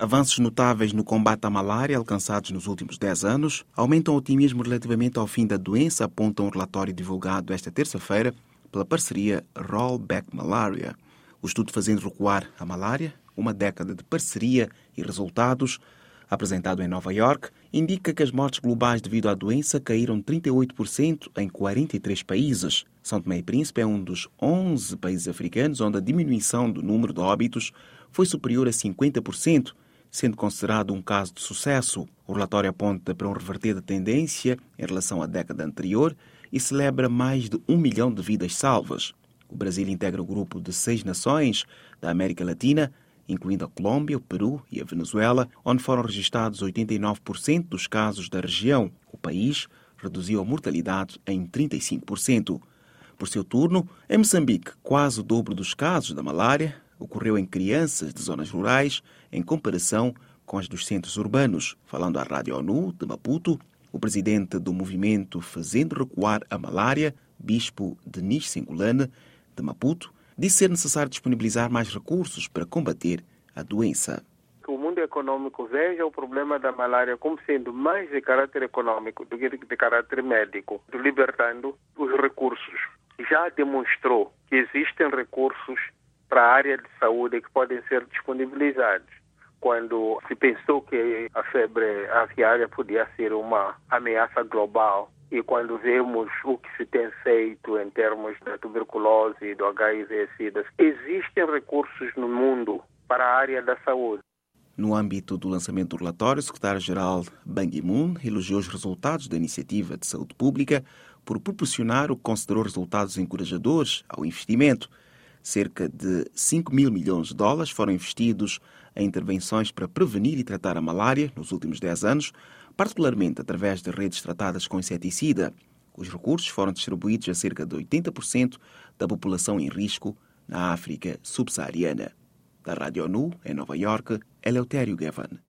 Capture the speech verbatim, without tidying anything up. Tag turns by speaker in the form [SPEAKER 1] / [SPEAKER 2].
[SPEAKER 1] Avanços notáveis no combate à malária alcançados nos últimos dez anos aumentam o otimismo relativamente ao fim da doença, aponta um relatório divulgado esta terça-feira pela parceria Rollback Malaria. O estudo Fazendo Recuar a Malária, uma década de parceria e resultados, apresentado em Nova York, indica que as mortes globais devido à doença caíram trinta e oito por cento em quarenta e três países. São Tomé e Príncipe é um dos onze países africanos onde a diminuição do número de óbitos foi superior a cinquenta por cento, sendo considerado um caso de sucesso. O relatório aponta para um reverter de tendência em relação à década anterior e celebra mais de um milhão de vidas salvas. O Brasil integra o grupo de seis nações da América Latina, incluindo a Colômbia, o Peru e a Venezuela, onde foram registrados oitenta e nove por cento dos casos da região. O país reduziu a mortalidade em trinta e cinco por cento. Por seu turno, em Moçambique, quase o dobro dos casos da malária ocorreu em crianças de zonas rurais, em comparação com as dos centros urbanos. Falando à Rádio ONU de Maputo, o presidente do movimento Fazendo Recuar a Malária, Bispo Denis Sengulane, de Maputo, disse ser necessário disponibilizar mais recursos para combater a doença.
[SPEAKER 2] O mundo econômico veja o problema da malária como sendo mais de caráter econômico do que de caráter médico, libertando os recursos. Já demonstrou que existem recursos para a área de saúde que podem ser disponibilizados. Quando se pensou que a febre aviária podia ser uma ameaça global e quando vemos o que se tem feito em termos da tuberculose e do H I V SIDA, existem recursos no mundo para a área da saúde.
[SPEAKER 1] No âmbito do lançamento do relatório, o secretário-geral Ban Ki-moon elogiou os resultados da Iniciativa de Saúde Pública por proporcionar o que considerou resultados encorajadores ao investimento. Cerca de cinco mil milhões de dólares foram investidos em intervenções para prevenir e tratar a malária nos últimos dez anos, particularmente através de redes tratadas com inseticida. Os recursos foram distribuídos a cerca de oitenta por cento da população em risco na África subsaariana. Da Rádio ONU, em Nova York, Eleutério Gavan.